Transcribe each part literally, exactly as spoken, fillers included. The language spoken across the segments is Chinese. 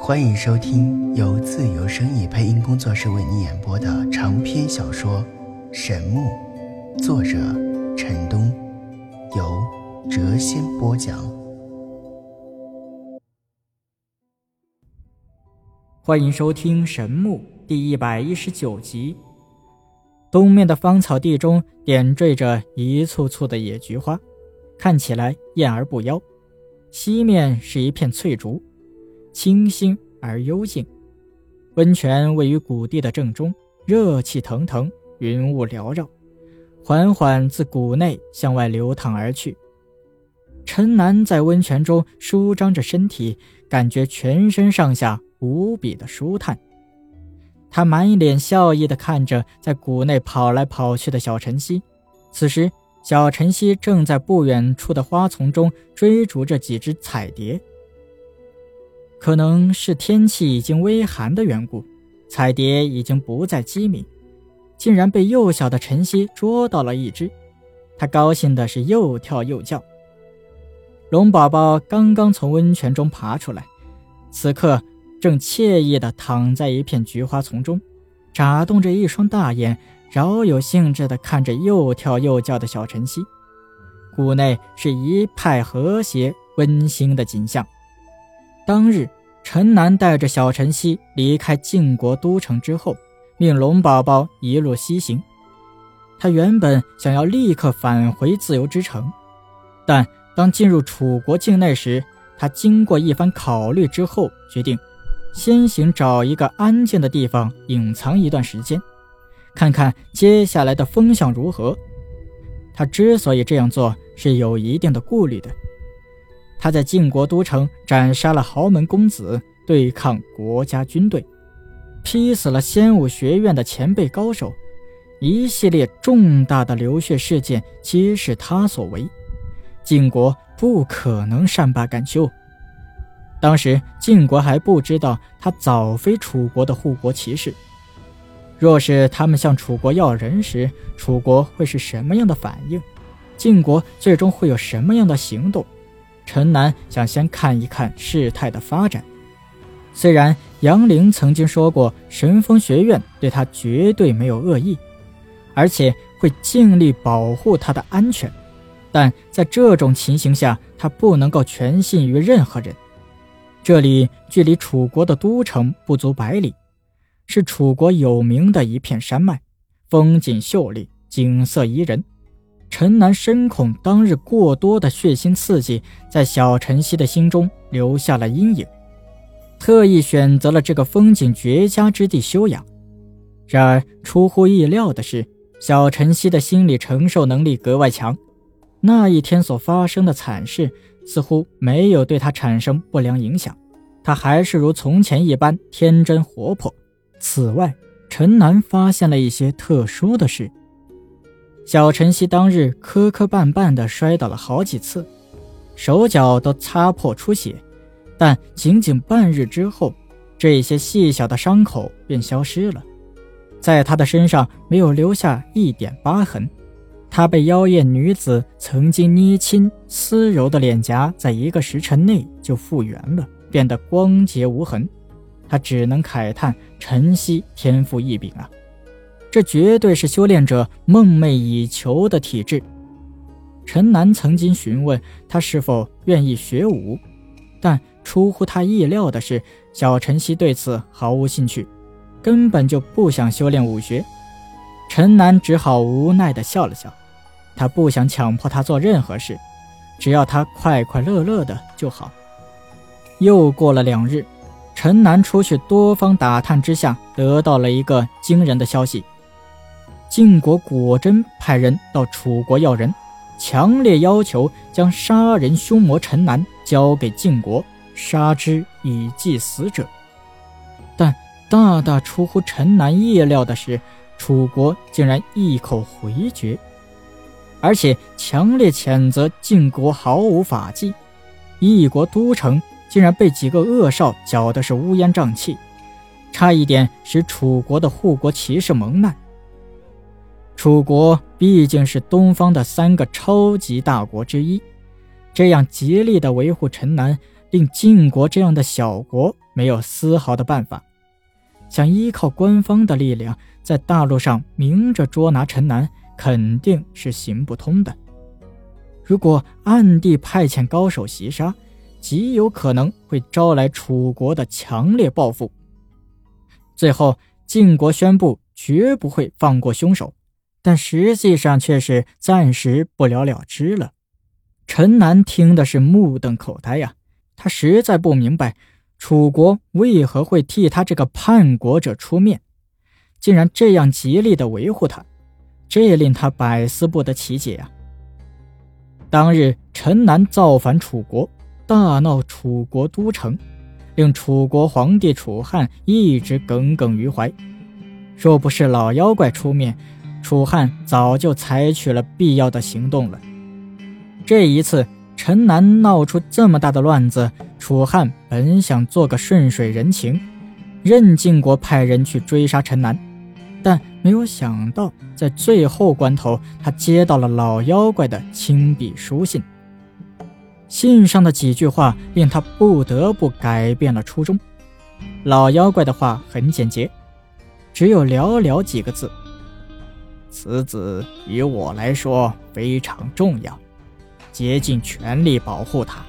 欢迎收听由自由声意配音工作室为你演播的长篇小说《神木》，作者陈东，由谪仙播讲。 欢迎收听《神木》第一百一十九集。东面的芳草地中点缀着一簇簇的野菊花，看起来艳而不妖。西面是一片翠竹，清新而幽静。温泉位于谷地的正中，热气腾腾，云雾缭绕，缓缓自谷内向外流淌而去。陈南在温泉中舒张着身体，感觉全身上下无比的舒坦。他满脸笑意地看着在谷内跑来跑去的小晨曦，此时小晨曦正在不远处的花丛中追逐着几只彩蝶。可能是天气已经微寒的缘故，彩蝶已经不再机敏，竟然被幼小的晨曦捉到了一只。他高兴的是又跳又叫。龙宝宝刚刚从温泉中爬出来，此刻正惬意地躺在一片菊花丛中，眨动着一双大眼，饶有兴致地看着又跳又叫的小晨曦。谷内是一派和谐温馨的景象。当日陈南带着小晨曦离开晋国都城之后，命龙宝宝一路西行。他原本想要立刻返回自由之城，但当进入楚国境内时，他经过一番考虑之后，决定先行找一个安静的地方隐藏一段时间，看看接下来的风向如何。他之所以这样做，是有一定的顾虑的。他在晋国都城斩杀了豪门公子，对抗国家军队，劈死了仙武学院的前辈高手，一系列重大的流血事件皆是他所为，晋国不可能善罢甘休。当时晋国还不知道他早非楚国的护国骑士，若是他们向楚国要人时，楚国会是什么样的反应？晋国最终会有什么样的行动？陈南想先看一看事态的发展。虽然杨凌曾经说过神风学院对他绝对没有恶意，而且会尽力保护他的安全，但在这种情形下，他不能够全信于任何人。这里距离楚国的都城不足百里，是楚国有名的一片山脉，风景秀丽，景色宜人。陈南深恐当日过多的血腥刺激在小晨曦的心中留下了阴影，特意选择了这个风景绝佳之地休养。然而出乎意料的是，小晨曦的心理承受能力格外强，那一天所发生的惨事似乎没有对他产生不良影响，他还是如从前一般天真活泼。此外，陈南发现了一些特殊的事。小晨曦当日磕磕绊绊地摔倒了好几次，手脚都擦破出血，但仅仅半日之后，这些细小的伤口便消失了，在他的身上没有留下一点疤痕。他被妖艳女子曾经捏亲丝柔的脸颊在一个时辰内就复原了，变得光洁无痕。他只能慨叹晨曦天赋异禀啊，这绝对是修炼者梦寐以求的体质。陈南曾经询问他是否愿意学武，但出乎他意料的是，小晨曦对此毫无兴趣，根本就不想修炼武学。陈南只好无奈地笑了笑，他不想强迫他做任何事，只要他快快乐乐的就好。又过了两日，陈南出去多方打探之下，得到了一个惊人的消息。晋国果真派人到楚国要人，强烈要求将杀人凶魔陈南交给晋国，杀之以祭死者。但大大出乎陈南意料的是，楚国竟然一口回绝，而且强烈谴责晋国毫无法纪，一国都城竟然被几个恶少搅得是乌烟瘴气，差一点使楚国的护国骑士蒙难。楚国毕竟是东方的三个超级大国之一，这样极力地维护陈南， 令晋国这样的小国没有丝毫的办法。想依靠官方的力量在大陆上明着捉拿陈南，肯定是行不通的。如果暗地派遣高手袭杀，极有可能会招来楚国的强烈报复。最后晋国宣布绝不会放过凶手，但实际上却是暂时不了了之了。陈南听的是目瞪口呆呀、啊，他实在不明白楚国为何会替他这个叛国者出面，竟然这样极力地维护他，这令他百思不得其解啊。当日陈南造反楚国，大闹楚国都城，令楚国皇帝楚汉一直耿耿于怀。若不是老妖怪出面，楚汉早就采取了必要的行动了。这一次陈南闹出这么大的乱子，楚汉本想做个顺水人情，任晋国派人去追杀陈南，但没有想到在最后关头，他接到了老妖怪的亲笔书信。信上的几句话令他不得不改变了初衷。老妖怪的话很简洁，只有寥寥几个字：此子于我来说非常重要，竭尽全力保护他。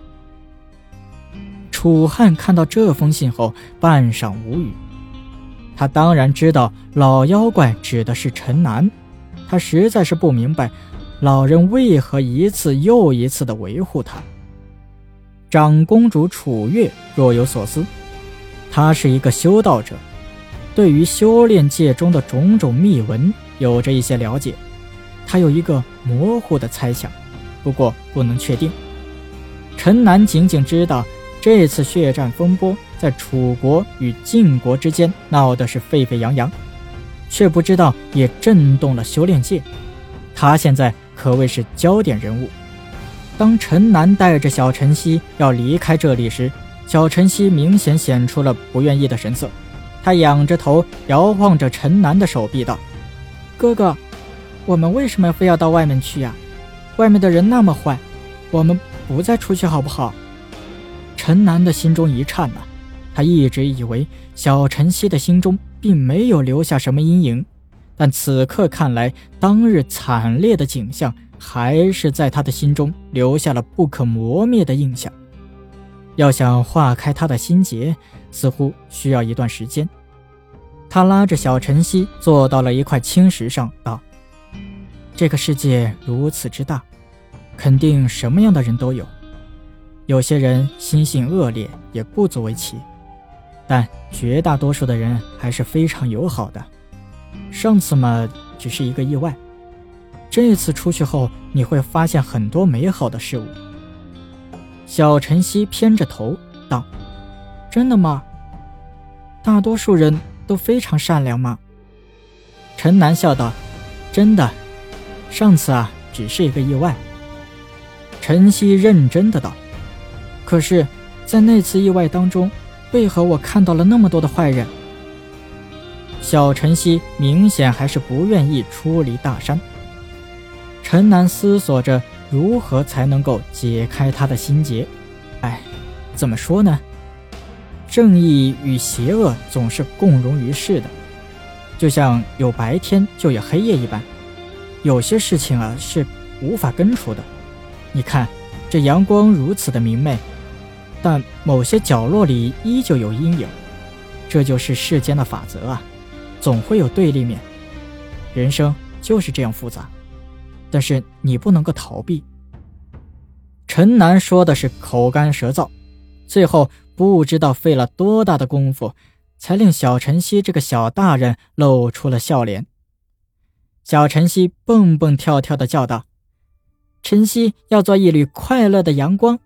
楚汉看到这封信后半晌无语，他当然知道老妖怪指的是陈南，他实在是不明白老人为何一次又一次地维护他。长公主楚月若有所思，她是一个修道者，对于修炼界中的种种秘闻有着一些了解，她有一个模糊的猜想，不过不能确定。陈南仅仅知道这次血战风波在楚国与晋国之间闹的是沸沸扬扬，却不知道也震动了修炼界。他现在可谓是焦点人物。当陈南带着小陈曦要离开这里时，小陈曦明显显出了不愿意的神色。他仰着头摇晃着陈南的手臂道：哥哥，我们为什么非要到外面去呀？外面的人那么坏，我们不再出去好不好？陈南的心中一颤啊，他一直以为小陈曦的心中并没有留下什么阴影，但此刻看来，当日惨烈的景象还是在他的心中留下了不可磨灭的印象。要想化开他的心结，似乎需要一段时间。他拉着小陈曦坐到了一块青石上，道：这个世界如此之大，肯定什么样的人都有，有些人心性恶劣也不足为奇，但绝大多数的人还是非常友好的。上次嘛，只是一个意外，这次出去后你会发现很多美好的事物。小陈曦偏着头道：真的吗？大多数人都非常善良吗？陈南笑道：真的，上次啊，只是一个意外。陈曦认真的道：可是在那次意外当中，为何我看到了那么多的坏人？小陈曦明显还是不愿意出离大山。陈南思索着如何才能够解开他的心结。哎，怎么说呢？正义与邪恶总是共融于世的，就像有白天就有黑夜一般。有些事情啊是无法根除的。你看，这阳光如此的明媚，但某些角落里依旧有阴影。这就是世间的法则啊，总会有对立面。人生就是这样复杂，但是你不能够逃避。陈南说的是口干舌燥，最后不知道费了多大的功夫，才令小陈曦这个小大人露出了笑脸。小陈曦蹦蹦跳跳地叫道：陈曦要做一缕快乐的阳光。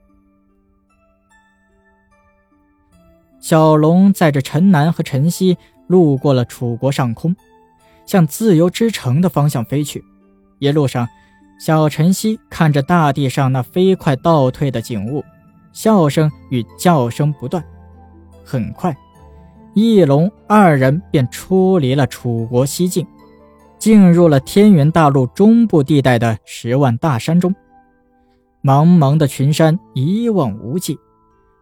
小龙载着陈南和陈曦路过了楚国上空，向自由之城的方向飞去。一路上，小陈曦看着大地上那飞快倒退的景物，笑声与叫声不断。很快，一龙二人便出离了楚国西境，进入了天元大陆中部地带的十万大山中。茫茫的群山一望无际，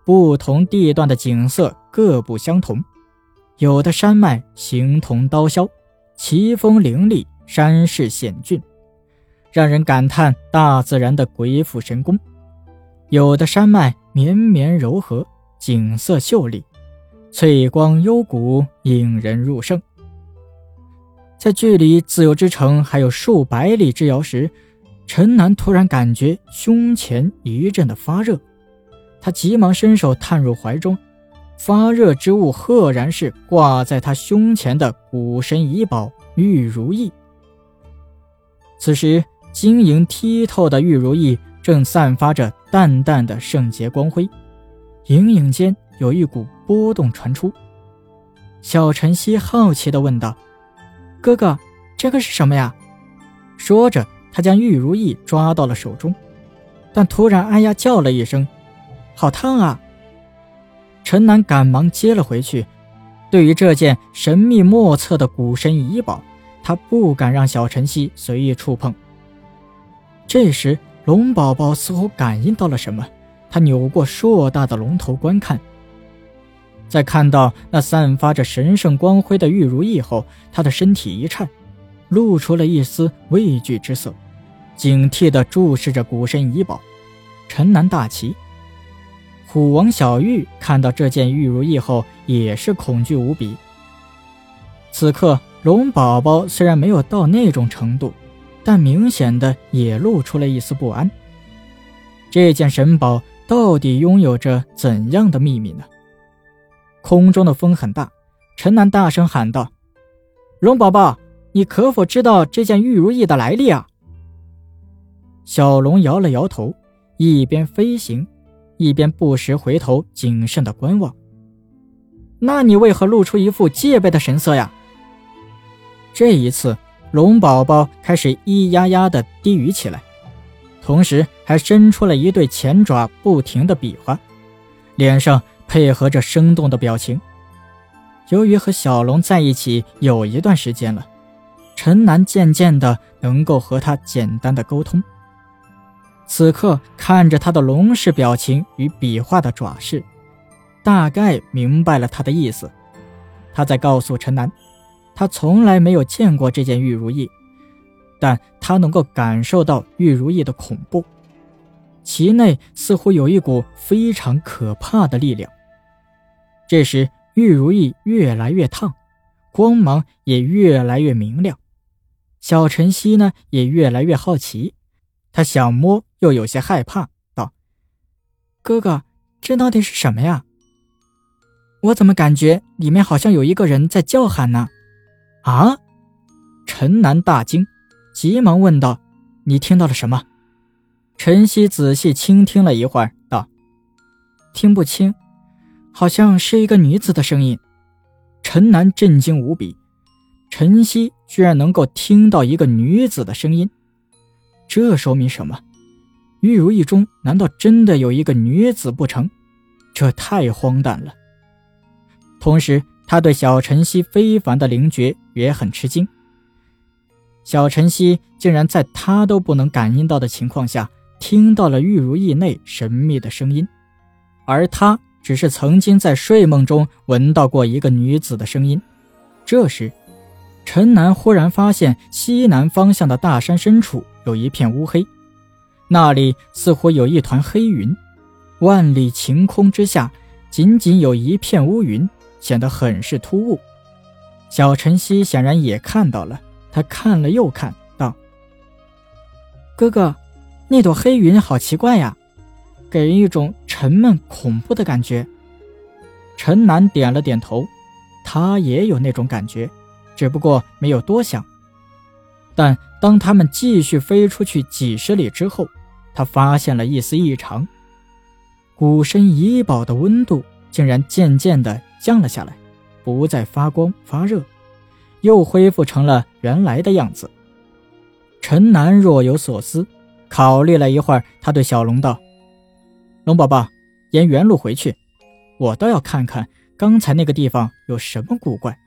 不同地段的景色各不相同，有的山脉形同刀削，奇峰林立，山势险峻，让人感叹大自然的鬼斧神工；有的山脉绵绵柔和，景色秀丽，翠光幽谷，引人入胜。在距离自由之城还有数百里之遥时，陈南突然感觉胸前一阵的发热，他急忙伸手探入怀中，发热之物赫然是挂在他胸前的古神遗宝玉如意。此时晶莹剔透的玉如意正散发着淡淡的圣洁光辉，隐隐间有一股波动传出。小晨曦好奇地问道：哥哥，这个是什么呀？说着他将玉如意抓到了手中，但突然哎呀叫了一声，好烫啊！陈南赶忙接了回去。对于这件神秘莫测的古神遗宝，他不敢让小晨曦随意触碰。这时龙宝宝似乎感应到了什么，他扭过硕大的龙头观看，在看到那散发着神圣光辉的玉如意后，他的身体一颤，露出了一丝畏惧之色，警惕地注视着古神遗宝。陈南大奇。虎王小玉看到这件玉如意后也是恐惧无比。此刻龙宝宝虽然没有到那种程度，但明显的也露出了一丝不安。这件神宝到底拥有着怎样的秘密呢？空中的风很大，陈南大声喊道：龙宝宝，你可否知道这件玉如意的来历啊？小龙摇了摇头，一边飞行一边不时回头谨慎地观望。那你为何露出一副戒备的神色呀？这一次龙宝宝开始咿呀呀地低语起来，同时还伸出了一对前爪，不停地比划，脸上配合着生动的表情。由于和小龙在一起有一段时间了，陈南渐渐地能够和他简单的沟通。此刻看着他的龙式表情与比划的爪势，大概明白了他的意思。他在告诉陈南，他从来没有见过这件玉如意，但他能够感受到玉如意的恐怖，其内似乎有一股非常可怕的力量。这时玉如意越来越烫，光芒也越来越明亮。小晨曦呢也越来越好奇，他想摸又有些害怕，道：哥哥，这到底是什么呀？我怎么感觉里面好像有一个人在叫喊呢？啊！陈南大惊，急忙问道：你听到了什么？晨曦仔细倾听了一会儿，道：听不清，好像是一个女子的声音。陈南震惊无比，晨曦居然能够听到一个女子的声音，这说明什么？玉如意中难道真的有一个女子不成？这太荒诞了。同时他对小晨曦非凡的灵觉也很吃惊，小晨曦竟然在他都不能感应到的情况下听到了玉如意内神秘的声音，而他只是曾经在睡梦中闻到过一个女子的声音。这时陈南忽然发现西南方向的大山深处有一片乌黑，那里似乎有一团黑云，万里晴空之下仅仅有一片乌云，显得很是突兀。小晨曦显然也看到了，他看了又看，道：哥哥，那朵黑云好奇怪呀，给人一种沉闷恐怖的感觉。陈南点了点头，他也有那种感觉，只不过没有多想。但当他们继续飞出去几十里之后，他发现了一丝异常，古神遗宝的温度竟然渐渐地降了下来，不再发光发热，又恢复成了原来的样子。陈南若有所思，考虑了一会儿，他对小龙道：龙宝宝，沿原路回去，我倒要看看刚才那个地方有什么古怪。